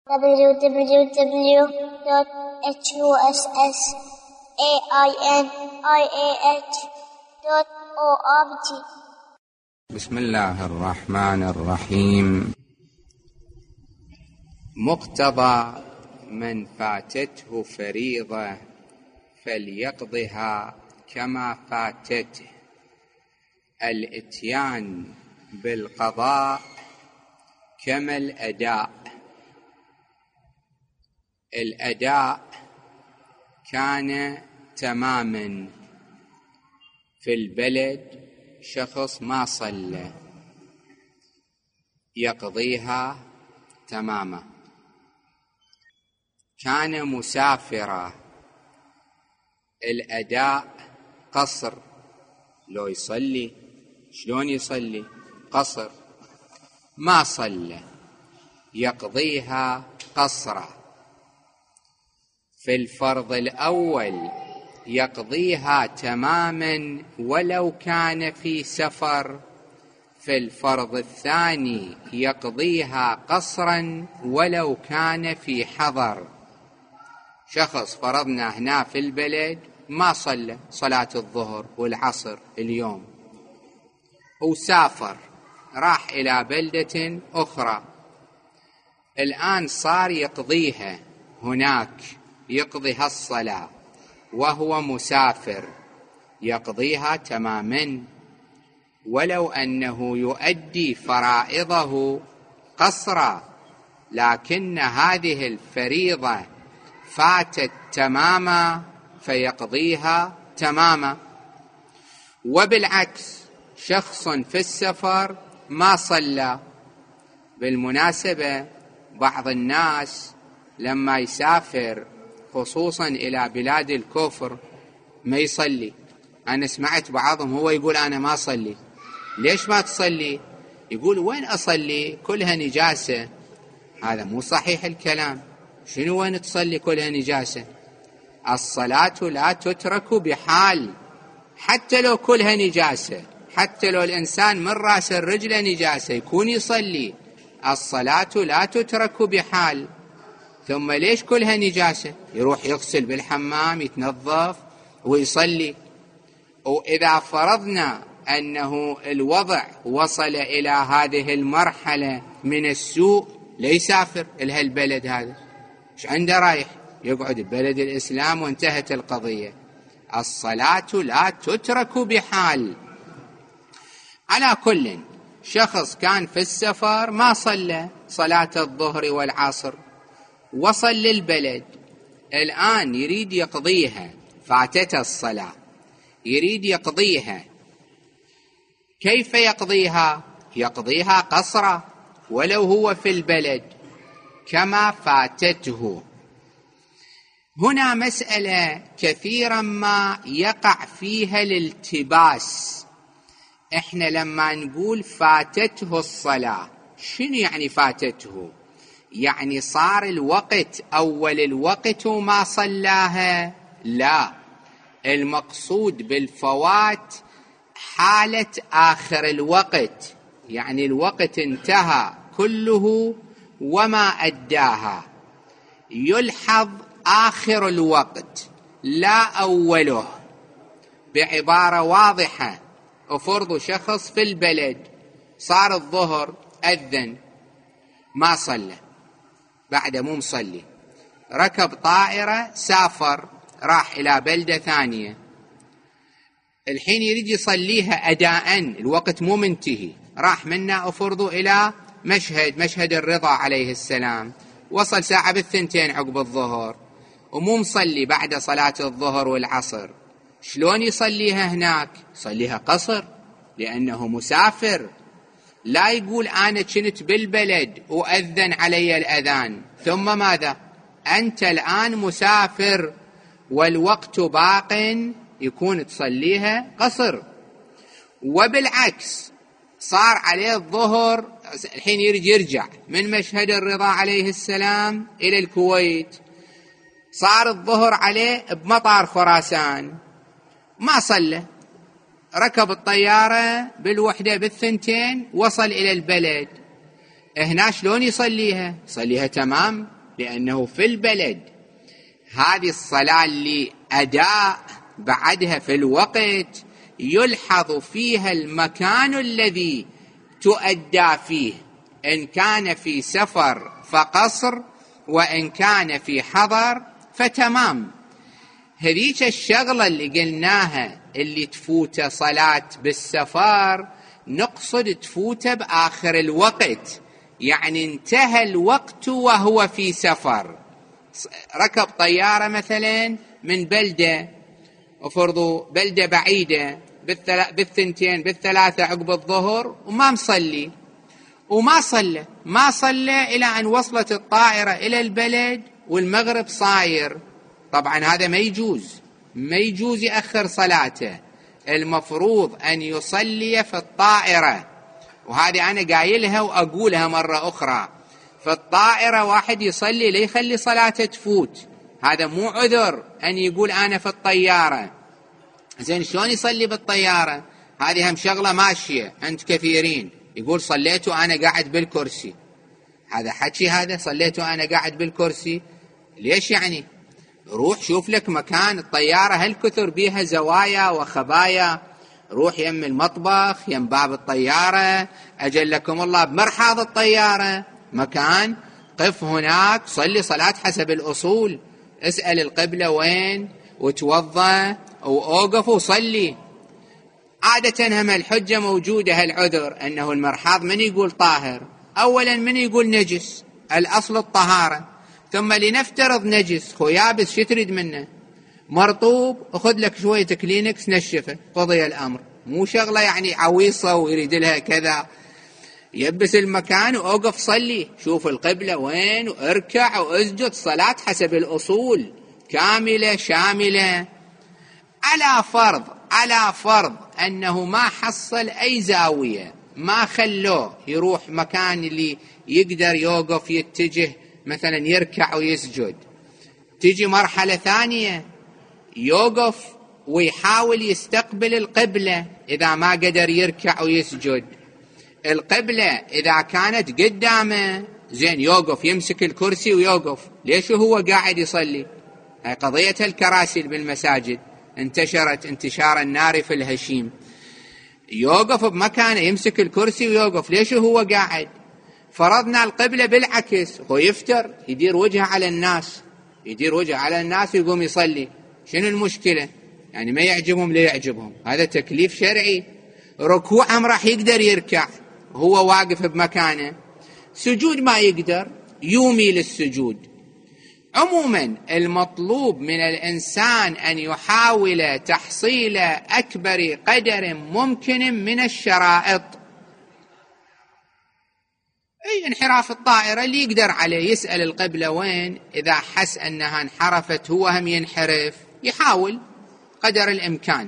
www.husainiah.org. بسم الله الرحمن الرحيم. مقتضى من فاتته فريضة فليقضها كما فاتته. الإتيان بالقضاء كما الأداء. الأداء كان تماما في البلد، شخص ما صلى يقضيها تماما. كان مسافرا، الأداء قصر. لو يصلي شلون يصلي؟ قصر. ما صلى يقضيها قصرا. في الفرض الأول يقضيها تماما ولو كان في سفر. في الفرض الثاني يقضيها قصرا ولو كان في حضر. شخص فرضنا هنا في البلد ما صلى صلاة الظهر والعصر اليوم، وسافر راح إلى بلدة أخرى، الآن صار يقضيها هناك، يقضيها الصلاة وهو مسافر، يقضيها تماما ولو أنه يؤدي فرائضه قصرا، لكن هذه الفريضة فاتت تماما فيقضيها تماما. وبالعكس شخص في السفر ما صلى. بالمناسبة بعض الناس لما يسافر خصوصا إلى بلاد الكفر ما يصلي. أنا سمعت بعضهم هو يقول أنا ما أصلي. ليش ما تصلي؟ يقول وين أصلي؟ كلها نجاسة. هذا مو صحيح الكلام. شنو وين تصلي كلها نجاسة؟ الصلاة لا تترك بحال، حتى لو كلها نجاسة، حتى لو الإنسان من رأس الرجل نجاسة يكون يصلي. الصلاة لا تترك بحال. ثم ليش كلها نجاسة؟ يروح يغسل بالحمام يتنظف ويصلي. وإذا فرضنا أنه الوضع وصل إلى هذه المرحلة من السوء لا يسافر إلى البلد هذا، إيش عنده رايح يقعد ببلد الإسلام وانتهت القضية. الصلاة لا تترك بحال. على كل شخص كان في السفر ما صلى صلاة الظهر والعصر، وصل للبلد الآن يريد يقضيها، فاتته الصلاة يريد يقضيها. كيف يقضيها؟ يقضيها قصرا ولو هو في البلد كما فاتته. هنا مسألة كثيرا ما يقع فيها الالتباس. احنا لما نقول فاتته الصلاة شنو يعني فاتته؟ يعني صار الوقت أول الوقت وما صلاها؟ لا، المقصود بالفوات حالة آخر الوقت، يعني الوقت انتهى كله وما أداها. يلحظ آخر الوقت لا أوله. بعبارة واضحة، أفرض شخص في البلد صار الظهر أذن ما صلى، بعد مو مصلي، ركب طائرة سافر راح إلى بلدة ثانية، الحين يريد يصليها أداءً، الوقت مو منتهي، راح منا أفرض إلى مشهد الرضا عليه السلام، وصل ساعة بالثنتين عقب الظهر ومو مصلي بعد صلاة الظهر والعصر. شلون يصليها هناك؟ يصليها قصر لأنه مسافر. لا يقول أنا كنت بالبلد وأذن علي الأذان ثم ماذا؟ أنت الآن مسافر والوقت باق، يكون تصليها قصر. وبالعكس صار عليه الظهر الحين يريد يرجع من مشهد الرضا عليه السلام إلى الكويت، صار الظهر عليه بمطار خراسان ما صلى، ركب الطيارة بالوحدة بالثنتين وصل إلى البلد. هنا شلون يصليها؟ يصليها تمام لأنه في البلد هذه الصلاة اللي أداء بعدها في الوقت يلحظ فيها المكان الذي تؤدى فيه، إن كان في سفر فقصر، وإن كان في حضر فتمام. هذيك الشغلة اللي قلناها اللي تفوت صلاة بالسفر نقصد تفوت بآخر الوقت، يعني انتهى الوقت وهو في سفر. ركب طيارة مثلا من بلدة، وفرضوا بلدة بعيدة بالثنتين بالثلاثة عقب الظهر، وما مصلي ما صلى إلى أن وصلت الطائرة إلى البلد والمغرب صاير. طبعا هذا ما يجوز يأخر صلاته، المفروض أن يصلي في الطائرة. وهذه أنا قايلها وأقولها مرة أخرى، في الطائرة واحد يصلي ليخلي صلاته تفوت، هذا مو عذر أن يقول أنا في الطيارة. زين شلون يصلي بالطيارة؟ هذه هم شغلة ماشية عند كثيرين، يقول صليت وأنا قاعد بالكرسي. هذا حكي، هذا صليت وأنا قاعد بالكرسي ليش؟ يعني روح شوف لك مكان. الطيارة هالكثر بيها زوايا وخبايا، روح يم المطبخ، يم باب الطيارة، أجلكم الله بمرحاض الطيارة مكان، قف هناك صلي صلاة حسب الأصول، اسأل القبلة وين وتوضى وأوقف وصلي. عادة هم الحجة موجودة هالعذر، أنه المرحاض من يقول طاهر؟ أولا من يقول نجس؟ الأصل الطهارة. ثم لنفترض نجس، خو يابس شو تريد منه؟ مرطوب، أخذ لك شوية كلينكس نشفه، قضي الأمر. مو شغلة يعني عويصة ويريد لها كذا. يبس المكان وأوقف صلي، شوف القبلة وين واركع واسجد، صلاة حسب الأصول كاملة شاملة. على فرض أنه ما حصل أي زاوية، ما خلوه يروح مكان اللي يقدر يوقف يتجه مثلا يركع ويسجد، تيجي مرحلة ثانية يوقف ويحاول يستقبل القبلة إذا ما قدر يركع ويسجد. القبلة إذا كانت قدامه زين يوقف، يمسك الكرسي ويوقف. ليش هو قاعد يصلي؟ هاي قضية الكراسي بالمساجد انتشرت انتشار النار في الهشيم. يوقف بمكانه، يمسك الكرسي ويوقف. ليش هو قاعد؟ فرضنا القبلة بالعكس، هو يفتر يدير وجهه على الناس ويقوم يصلي. شنو المشكلة؟ يعني ما يعجبهم لا يعجبهم، هذا تكليف شرعي. ركوعهم راح يقدر يركع هو واقف بمكانه، سجود ما يقدر يومي للسجود. عموما المطلوب من الإنسان أن يحاول تحصيل أكبر قدر ممكن من الشرائط. أي انحراف الطائرة اللي يقدر عليه، يسأل القبلة وين، إذا حس أنها انحرفت هو هم ينحرف، يحاول قدر الإمكان.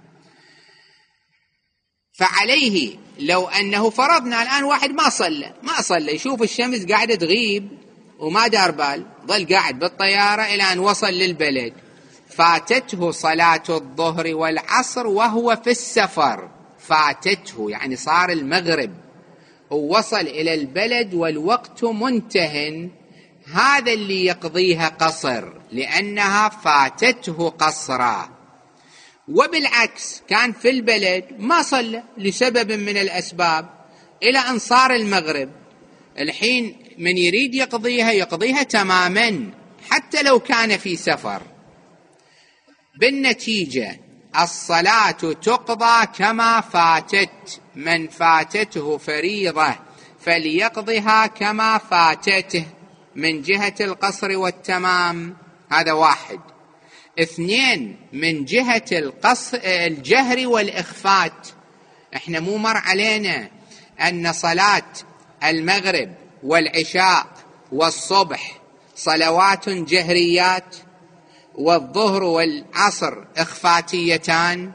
فعليه لو أنه فرضنا الآن واحد ما صلى يشوف الشمس قاعدة تغيب وما دار بال، ظل قاعد بالطيارة إلى أن وصل للبلد، فاتته صلاة الظهر والعصر وهو في السفر. فاتته يعني صار المغرب ووصل إلى البلد والوقت منتهٍ، هذا اللي يقضيها قصر لأنها فاتته قصرا. وبالعكس كان في البلد ما صلى لسبب من الأسباب إلى أن صار المغرب، الحين من يريد يقضيها تماما حتى لو كان في سفر. بالنتيجة الصلاة تقضى كما فاتت، من فاتته فريضة فليقضها كما فاتته من جهة القصر والتمام. هذا واحد. اثنين، من جهة الجهر والإخفات، احنا مو مر علينا أن صلاة المغرب والعشاء والصبح صلوات جهريات، والظهر والعصر إخفاتيتان،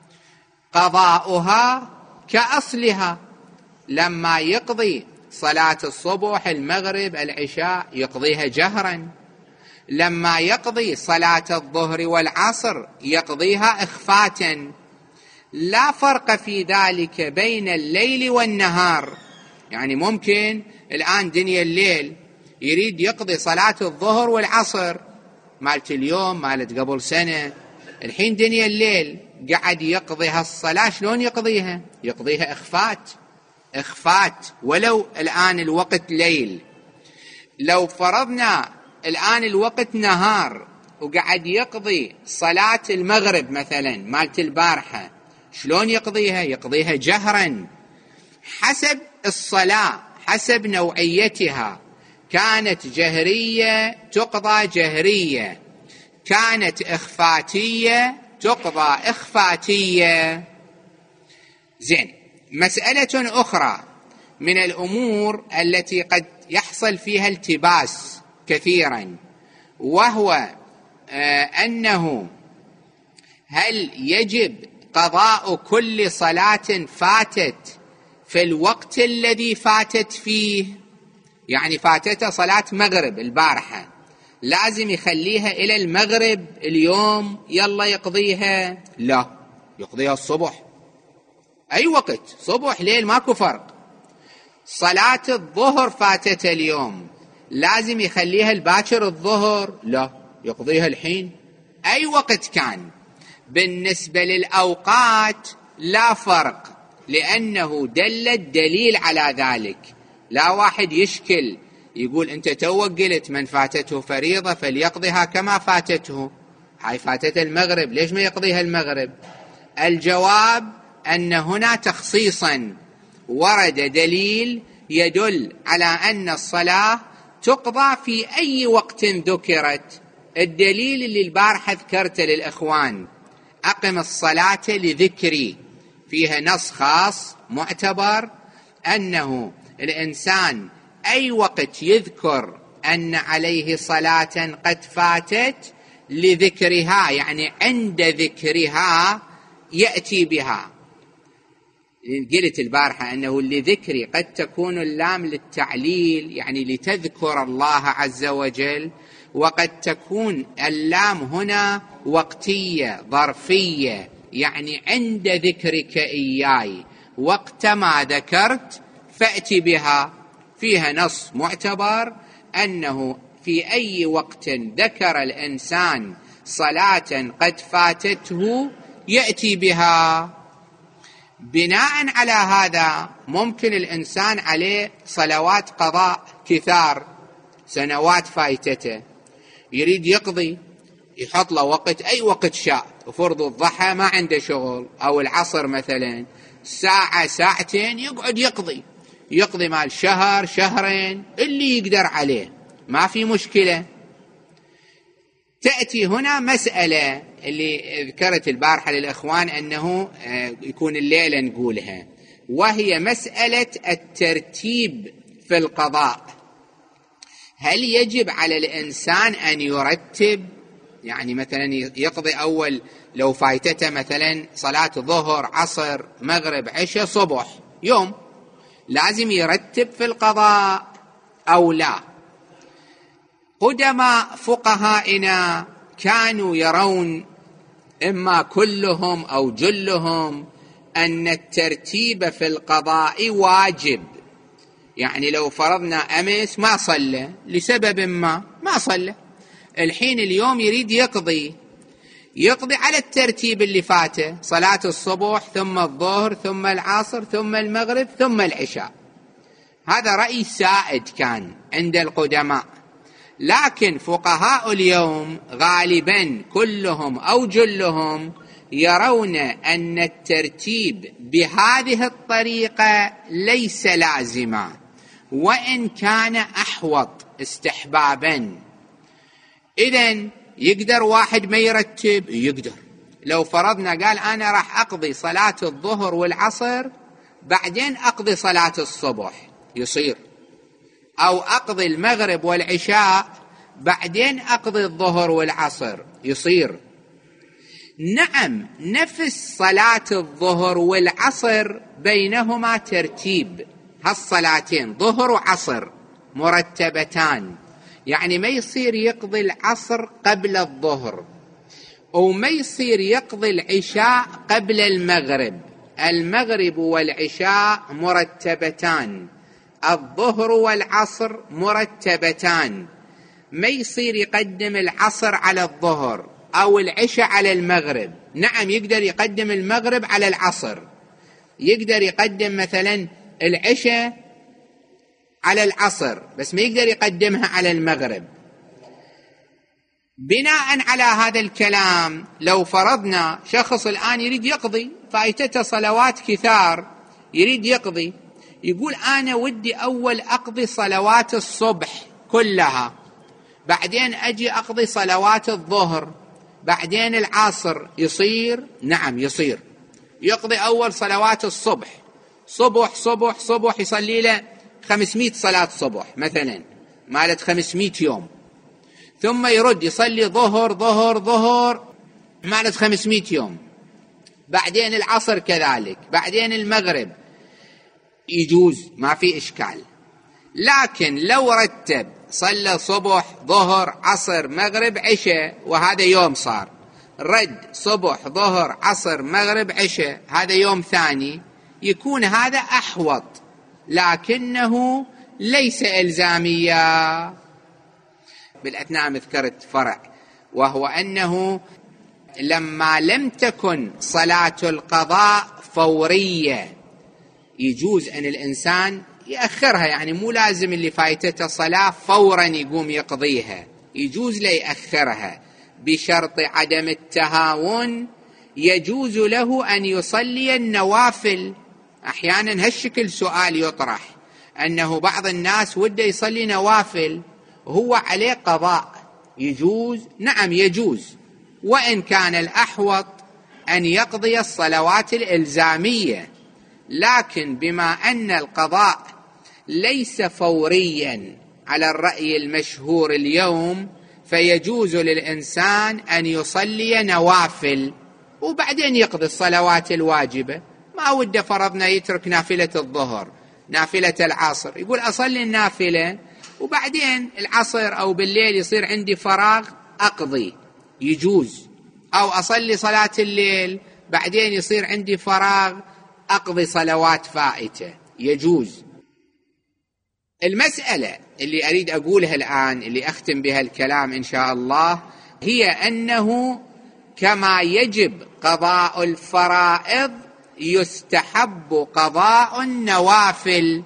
قضاؤها كأصلها. لما يقضي صلاة الصبح المغرب العشاء يقضيها جهرا، لما يقضي صلاة الظهر والعصر يقضيها إخفاتا. لا فرق في ذلك بين الليل والنهار. يعني ممكن الآن دنيا الليل يريد يقضي صلاة الظهر والعصر مالت اليوم مالت قبل سنة، الحين دنيا الليل قاعد يقضي هالصلاة. شلون يقضيها؟ يقضيها إخفات ولو الآن الوقت ليل. لو فرضنا الآن الوقت نهار وقاعد يقضي صلاة المغرب مثلا مالت البارحة، شلون يقضيها؟ يقضيها جهرا حسب الصلاة، حسب نوعيتها. كانت جهرية تقضى جهرية، كانت إخفاتية تقضى إخفاتية. زين، مسألة أخرى من الأمور التي قد يحصل فيها التباس كثيرا، وهو أنه هل يجب قضاء كل صلاة فاتت في الوقت الذي فاتت فيه؟ يعني فاتته صلاة مغرب البارحة، لازم يخليها إلى المغرب اليوم يلا يقضيها؟ لا، يقضيها الصبح، أي وقت، صبح ليل ماكو فرق. صلاة الظهر فاتته اليوم، لازم يخليها الباكر الظهر؟ لا، يقضيها الحين أي وقت كان. بالنسبة للأوقات لا فرق، لأنه دل الدليل على ذلك. لا واحد يشكل يقول أنت توك قلت من فاتته فريضة فليقضيها كما فاتته، هاي فاتته المغرب ليش ما يقضيها المغرب؟ الجواب أن هنا تخصيصا ورد دليل يدل على أن الصلاة تقضى في أي وقت ذكرت. الدليل اللي البارحة ذكرته للإخوان، أقم الصلاة لذكري، فيها نص خاص معتبر أنه الإنسان أي وقت يذكر أن عليه صلاة قد فاتت لذكرها، يعني عند ذكرها يأتي بها. قلت البارحة أنه لذكري قد تكون اللام للتعليل، يعني لتذكر الله عز وجل، وقد تكون اللام هنا وقتية ظرفية، يعني عند ذكرك إياي، وقت ما ذكرت فأتي بها. فيها نص معتبر أنه في أي وقت ذكر الإنسان صلاة قد فاتته يأتي بها. بناء على هذا ممكن الإنسان عليه صلوات قضاء كثار، سنوات فايتته، يريد يقضي، يحط له وقت أي وقت شاء، وفرض الضحى ما عنده شغل أو العصر مثلا ساعة ساعتين يقعد يقضي مال شهر شهرين اللي يقدر عليه، ما في مشكلة. تأتي هنا مسألة اللي ذكرت البارحة للإخوان أنه يكون الليلة نقولها، وهي مسألة الترتيب في القضاء. هل يجب على الإنسان أن يرتب؟ يعني مثلا يقضي أول، لو فايتته مثلا صلاة ظهر عصر مغرب عشاء صبح يوم، لازم يرتب في القضاء أو لا؟ قدماء فقهائنا كانوا يرون إما كلهم أو جلهم أن الترتيب في القضاء واجب. يعني لو فرضنا أمس ما صلى لسبب ما صلى، الحين اليوم يريد يقضي على الترتيب اللي فاته، صلاة الصبح ثم الظهر ثم العصر ثم المغرب ثم العشاء. هذا رأي سائد كان عند القدماء، لكن فقهاء اليوم غالبا كلهم أو جلهم يرون أن الترتيب بهذه الطريقة ليس لازما، وإن كان أحوط استحبابا. إذن يقدر واحد ما يرتب؟ يقدر. لو فرضنا قال أنا راح أقضي صلاة الظهر والعصر بعدين أقضي صلاة الصبح، يصير. أو أقضي المغرب والعشاء بعدين أقضي الظهر والعصر، يصير. نعم، نفس صلاة الظهر والعصر بينهما ترتيب، هالصلاتين ظهر وعصر مرتبتان، يعني ما يصير يقضي العصر قبل الظهر، وما يصير يقضي العشاء قبل المغرب. المغرب والعشاء مرتبتان، الظهر والعصر مرتبتان، ما يصير يقدم العصر على الظهر أو العشاء على المغرب. نعم يقدر يقدم المغرب على العصر، يقدر يقدم مثلا العشاء على العصر، بس ما يقدر يقدمها على المغرب. بناء على هذا الكلام لو فرضنا شخص الآن يريد يقضي، فايتته صلوات كثار يريد يقضي، يقول أنا ودي أول أقضي صلوات الصبح كلها، بعدين أجي أقضي صلوات الظهر، بعدين العصر، يصير؟ نعم يصير. يقضي أول صلوات الصبح، صبح صبح صبح، يصلي له 500 صلاة صبح مثلا مالت 500 يوم، ثم يرد يصلي ظهر ظهر ظهر مالت 500 يوم، بعدين العصر كذلك، بعدين المغرب، يجوز ما في إشكال. لكن لو رتب صلى صبح ظهر عصر مغرب عشاء، وهذا يوم صار، رد صبح ظهر عصر مغرب عشاء، هذا يوم ثاني، يكون هذا أحوط، لكنه ليس إلزاميا. بالأثناء ذكرت فرع، وهو أنه لما لم تكن صلاة القضاء فورية يجوز أن الإنسان يأخرها، يعني مو لازم اللي فايتته صلاة فورا يقوم يقضيها، يجوز له يأخرها بشرط عدم التهاون. يجوز له أن يصلي النوافل. أحيانا هالشكل سؤال يطرح، أنه بعض الناس وده يصلي نوافل وهو عليه قضاء، يجوز؟ نعم يجوز، وإن كان الأحوط أن يقضي الصلوات الإلزامية، لكن بما أن القضاء ليس فوريا على الرأي المشهور اليوم، فيجوز للإنسان أن يصلي نوافل وبعدين يقضي الصلوات الواجبة. ما وده فرضنا يترك نافلة الظهر، نافلة العصر، يقول أصلي النافلة وبعدين العصر أو بالليل يصير عندي فراغ أقضي، يجوز. أو أصلي صلاة الليل بعدين يصير عندي فراغ أقضي صلوات فائتة، يجوز. المسألة اللي أريد أقولها الآن، اللي أختم بها الكلام إن شاء الله، هي أنه كما يجب قضاء الفرائض يستحب قضاء النوافل.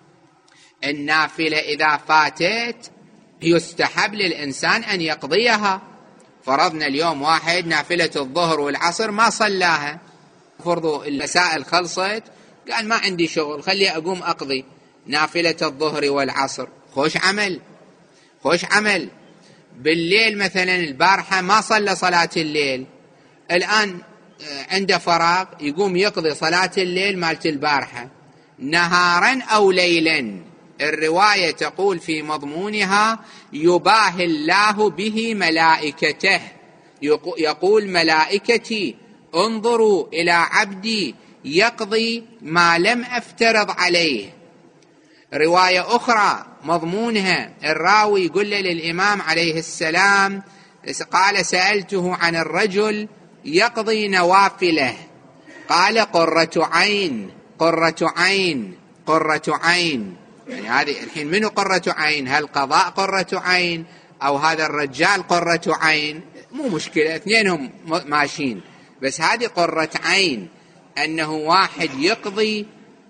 النافلة إذا فاتت يستحب للإنسان أن يقضيها. فرضنا اليوم واحد نافلة الظهر والعصر ما صلاها، فرضوا المسائل خلصت، قال ما عندي شغل خلي أقوم أقضي نافلة الظهر والعصر، خوش عمل، خوش عمل. بالليل مثلا البارحة ما صلى صلاة الليل، الآن عنده فراغ يقوم يقضي صلاة الليل مالت البارحة نهارا أو ليلا. الرواية تقول في مضمونها يباهي الله به ملائكته، يقول ملائكتي انظروا إلى عبدي يقضي ما لم أفترض عليه. رواية أخرى مضمونها الراوي يقول للإمام عليه السلام، قال سألته عن الرجل يقضي نوافله، قال قرة عين قرة عين قرة عين. يعني هذه الحين منو قرة عين؟ هل قضاء قرة عين أو هذا الرجال قرة عين؟ مو مشكلة، اثنينهم ماشيين، بس هذه قرة عين، أنه واحد يقضي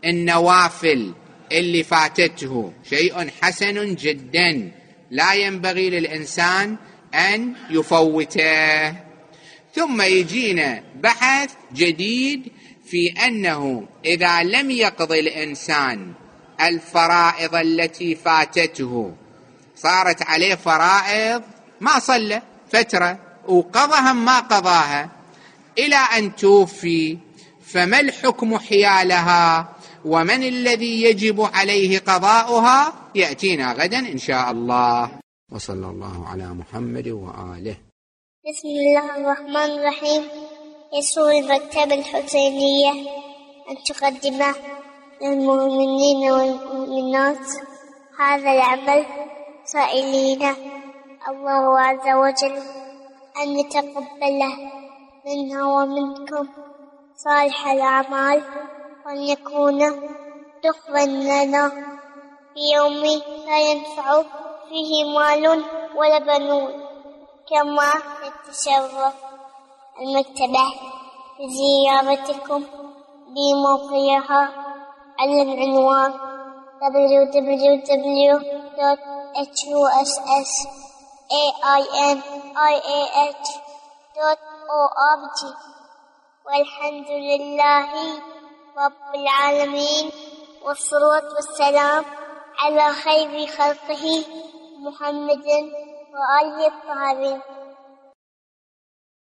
النوافل اللي فاتته، شيء حسن جدا لا ينبغي للإنسان أن يفوته. ثم يجينا بحث جديد في أنه إذا لم يقضي الإنسان الفرائض التي فاتته، صارت عليه فرائض ما صلى فترة وقضاها ما قضاها إلى أن توفي، فما الحكم حيالها ومن الذي يجب عليه قضاؤها؟ يأتينا غدا إن شاء الله. وصلى الله على محمد وآله. بسم الله الرحمن الرحيم. يسر المكتبة الحسينية أن تقدم للمؤمنين والمؤمنات هذا العمل سائلين الله عز وجل أن يتقبله منا ومنكم صالح الأعمال، وأن يكون دخلا لنا في يوم لا ينفع فيه مال ولا بنون. كما نتشرف المكتبة بزيارتكم بموقعها على العنوان www.hussainih.org. والحمد لله رب العالمين، والصلاة والسلام على خير خلقه محمد وآله الطاهرين.